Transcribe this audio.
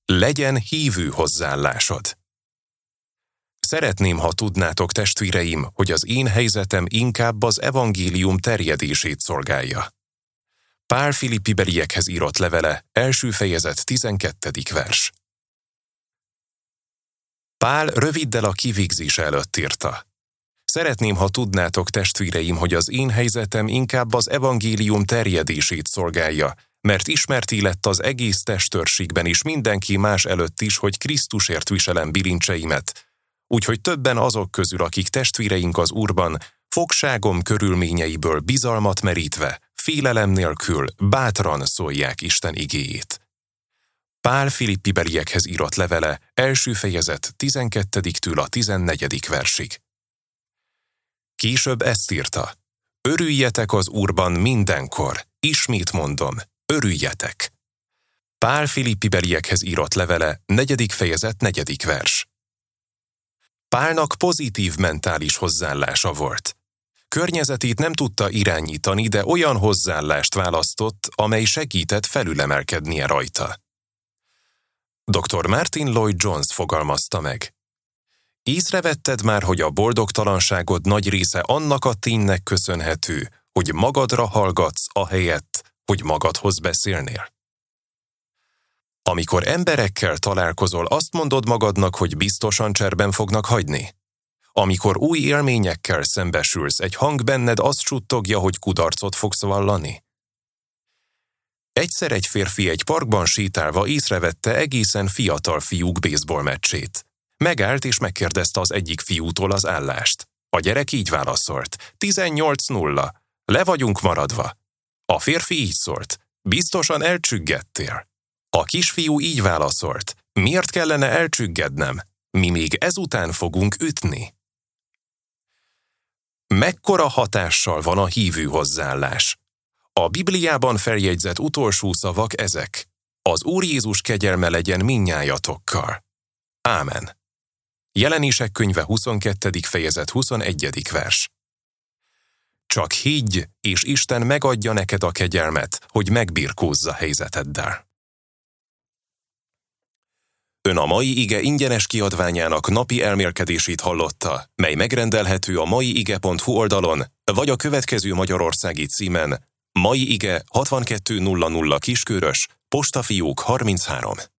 Legyen hívő hozzáállásod. Szeretném, ha tudnátok, testvéreim, hogy az én helyzetem inkább az evangélium terjedését szolgálja. Pál Filippibeliekhez írott levele, 1. fejezet, 12. vers. Pál röviddel a kivégzése előtt írta: Szeretném, ha tudnátok, testvéreim, hogy az én helyzetem inkább az evangélium terjedését szolgálja, mert ismerté lett az egész testőrségben is mindenki más előtt is, hogy Krisztusért viselem bilincseimet, úgyhogy többen azok közül, akik testvéreink az Úrban, fogságom körülményeiből bizalmat merítve, félelem nélkül, bátran szólják Isten igéjét. Pál Filippibeliekhez írott levele, 1. fejezet, 12-től a 14. versig. Később ezt írta: Örüljetek az Úrban mindenkor, ismét mondom, örüljetek. Pál Filippibeliekhez írott levele, 4. fejezet, 4. vers. Pálnak pozitív mentális hozzáállása volt. Környezetét nem tudta irányítani, de olyan hozzáállást választott, amely segített felülemelkednie rajta. Dr. Martin Lloyd Jones fogalmazta meg: Észrevetted már, hogy a boldogtalanságod nagy része annak a ténynek köszönhető, hogy magadra hallgatsz ahelyett, hogy magadhoz beszélnél? Amikor emberekkel találkozol, azt mondod magadnak, hogy biztosan cserben fognak hagyni? Amikor új élményekkel szembesülsz, egy hang benned azt suttogja, hogy kudarcot fogsz vallani? Egyszer egy férfi egy parkban sétálva észrevette egészen fiatal fiúk baseball meccsét. Megállt és megkérdezte az egyik fiútól az állást. A gyerek így válaszolt: 18-0, le vagyunk maradva. A férfi így szólt: biztosan elcsüggedtél. A kisfiú így válaszolt: miért kellene elcsüggednem? Mi még ezután fogunk ütni. Mekkora hatással van a hívő hozzáállás? A Bibliában feljegyzett utolsó szavak ezek: az Úr Jézus kegyelme legyen mindnyájatokkal. Ámen. Jelenések könyve 22. fejezet 21. vers. Csak higgy, és Isten megadja neked a kegyelmet, hogy megbirkózza helyzeteddel. Ön a Mai Ige ingyenes kiadványának napi elmélkedését hallotta, mely megrendelhető a maiige.hu oldalon, vagy a következő magyarországi címen: Mai Ige 6200 Kiskörös, Postafiók 33.